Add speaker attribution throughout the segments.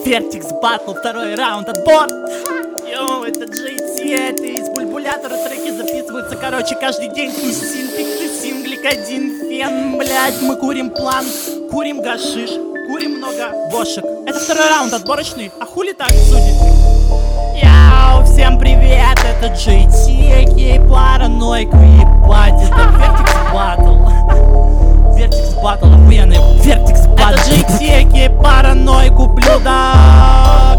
Speaker 1: Vertix Battle, второй раунд, отбор. Йоу, это JT, это из бульбулятора треки записываются, короче, каждый день. Тусин, пиктусин, гликодин, фен, блядь. Мы курим план, курим гашиш, курим много бошек. Это второй раунд, отборочный, а хули так судит? Яу, всем привет, это JT, ей паранойку ебать. Это Vertix Battle. Vertix Battle, охуенный Vertix Battle. Это JT, ей паранойку, блюдок.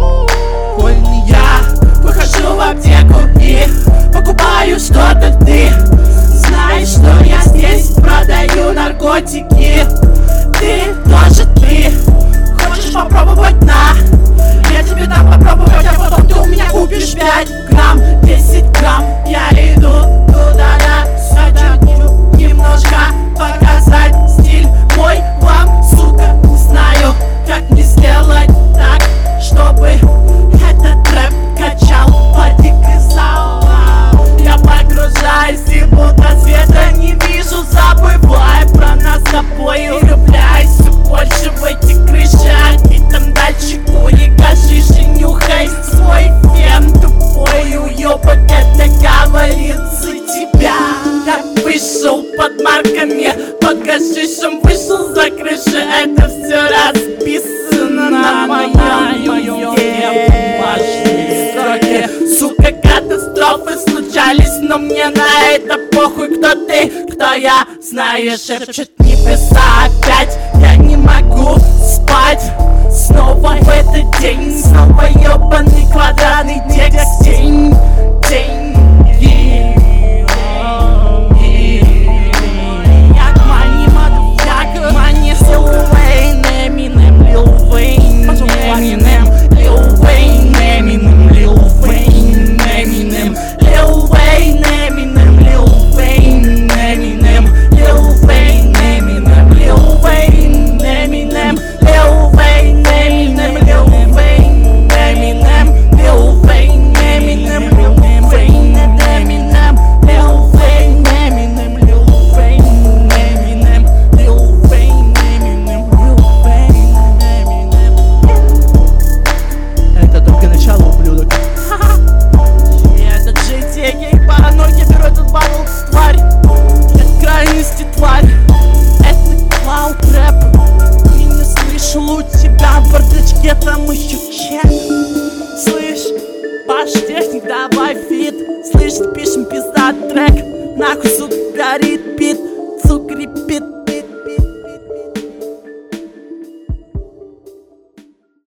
Speaker 1: Я выхожу в аптеку и покупаю что-то. Ты знаешь, что я здесь продаю наркотики. Ты тоже ты хочешь попробовать на? Я тебе дам попробовать, а потом ты у меня купишь 5 грамм, 10 грамм. Я иду туда-да, хочу немножко показать стиль мой вам, сука. Не знаю, как мне сделать так, чтобы этот рэп качал по дикой зала. Я погружаюсь и будто света не вижу, забывая про нас с тобой. Влюбляюсь все больше в эти крыши, и там дальше кури, гашиши, нюхай свой фен. Тупой уёбок, это говорится тебя. Я вышел под марками, под гашишем вышел за крыши. Это все расписано на моем строке. Сука, катастрофы случались, но мне на это похуй. Кто ты, кто я, знаешь, шепчет небеса опять. Я не могу спать снова в этот день. Снова ёбаный квадратный текст. День, день. Там еще чек. Слышь, Паш Техник, давай фит. Слышь, пишем пиздат трек. Нахуй, сука, горит бит.